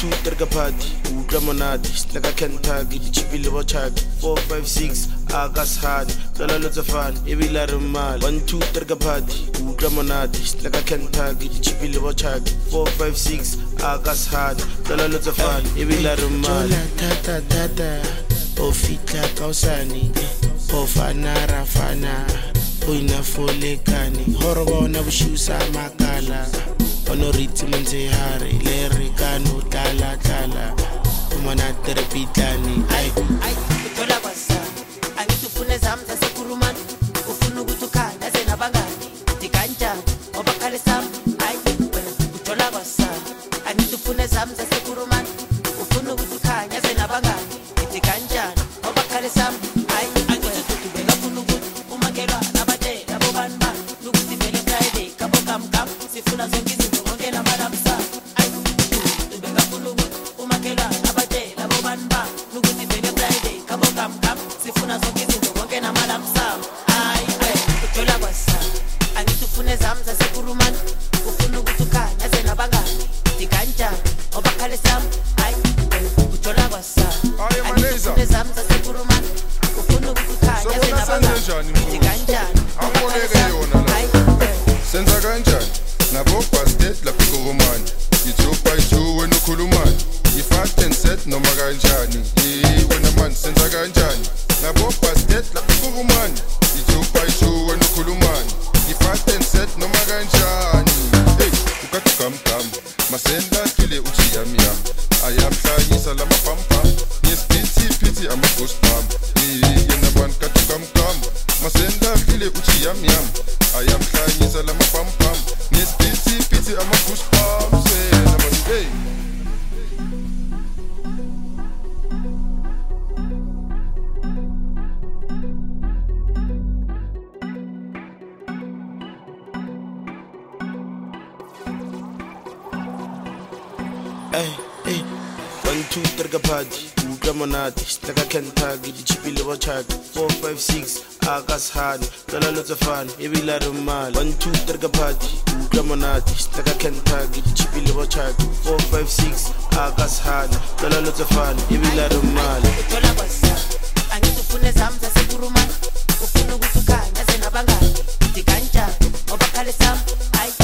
2 3 party utlwa monate like a Kentucky chipile bo chak 4 5 6 akasihani tsala lotse fana ebile re mali 1 2 3 party utlwa monate like a Kentucky chipile bo chak 4 5 6 akasihani tsala lotse fana ebile re mali tata ofitla kausani ofana rafana oina folekani horo bona bushusa makala ono ritsi monze hare le re kano tala umana terepitani ai uthola kwasa angitufune zami zasekhulumani ufuna ukuthukana zenabangani dikanjani ngoba khale sami ai uthola kwasa angitufune zami zasekhulumani ufuna ukuthukana zenabangani dikanjani ngoba khale sami ai angitufuna umakelwa nabatela bobanba ukuthi vele Friday kabo kam sifuna zonke izinto konke namalamsa ai ngifuna umakelwa nabatela bobanba ukuthi vele Friday kabo kam sifuna zonke izinto konke namalamsa ai uthola kwasa angitufune zami zasekhulumani ufuna ukuthukana zenabangani dikanjani ngoba khale sami ai uthola kwasa angitufune zami zasekhulumani ufuna ukuthukana zenabangani dikanjani angoleke yona la senza kanjani nabo bastet la pikoromani you 2 by 2 when ukhulumani you fast and set noma kanjani wena man senza kanjani nabo bastet la pikoromani you 2 by 2 when ukhulumani you fast and set noma kanjani hey ukathi kam masenda kile uthi yami ayamhlanyisa lama pampa yesiphithi ama ghost pump yena man kathi kam masenda kile uthi yami ayamhlanyisa lama pampa yesiphithi ama ghost pump yena man hey Hey, 1 2 3 party utlwa monate like a Kentucky chipile bo chak 4 5 6 akasihani tsala lotse fana ebile re mali 1 2 3 party utlwa monate like a Kentucky chipile bo chak 4 5 6 akasihani tsala lotse fana ebile re mali uthola kwasa angitufune zami zasekhulumani ufuna ukuthukana zenabangani dikanjani ngoba khale sami ai